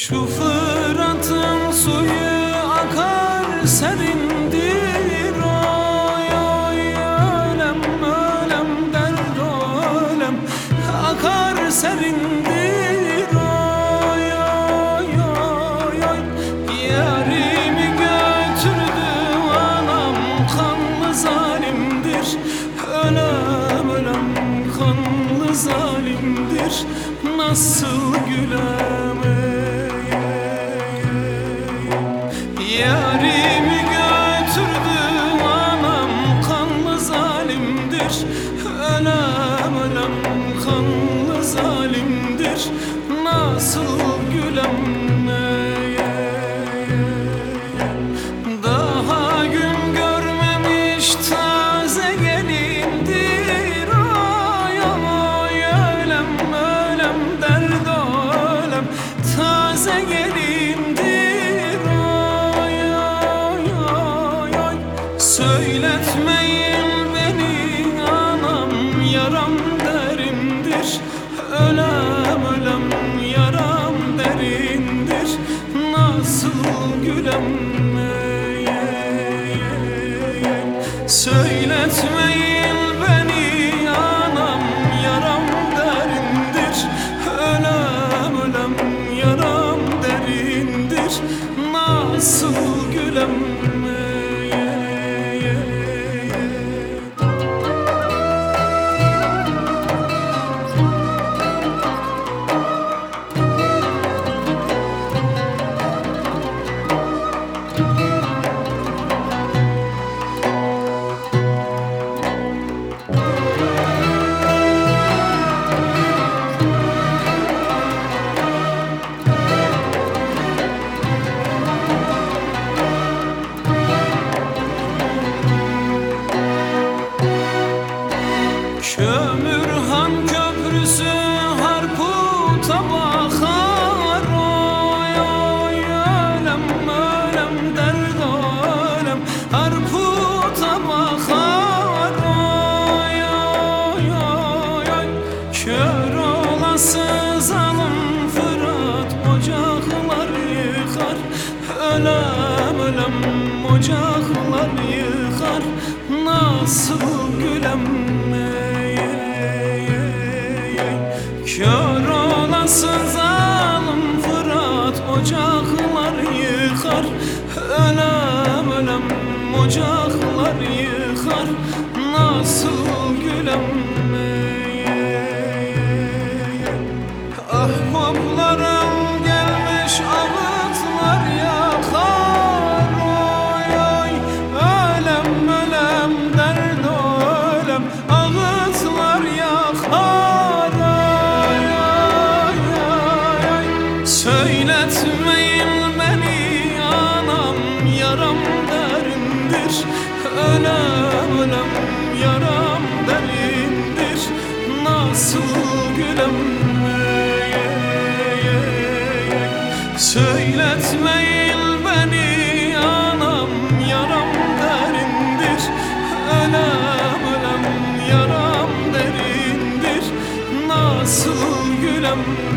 Şu Fırat'ın suyu akar serindir, oy oy ölem ölem derd ölem akar serindir, oy oy oy oy. Yarimi götürdü anam, kanlı zalimdir, ölem ölem kanlı zalimdir. Nasıl gülem yarimi götürdü anam, kanlı zalimdir, ölem ölem kanlı zalimdir. Nasıl gülem daha gün görmemiş taze gelindir, oy oy ölem ölem derd ölem taze gelindir, oy oy oy oy. Söyletmeyin beni anam, yaram derindir, ölem ölem yaram derindir. Nasıl gülem söyletmeyin beni anam, yaram derindir, ölem ölem yaram derindir. Nasıl gülem Kömürhan köprüsü Harput'a bakar, oy oy ölem ölem derd ölem Harput'a bakar, oy oy oy oy. Kör olası zalim Fırat ocaklar yıkar, ölem ölem ocaklar yıkar. Nasıl gülem kör olası zalim Fırat ocaklar yıkar, ölem ölem ocaklar yıkar. Nasıl gülem ahbaplarım gelmiş ağıtlar yakar, oy oy ölem ölem derd ölem ağıtlar yakar, oy oy oy oy. Söyletmeyin beni anam, yaram derindir, ölem ölem yaram derindir. Nasıl gülem söyletmeyin beni anam, yaram derindir, ölem ölem yaram derindir. Nasıl gülem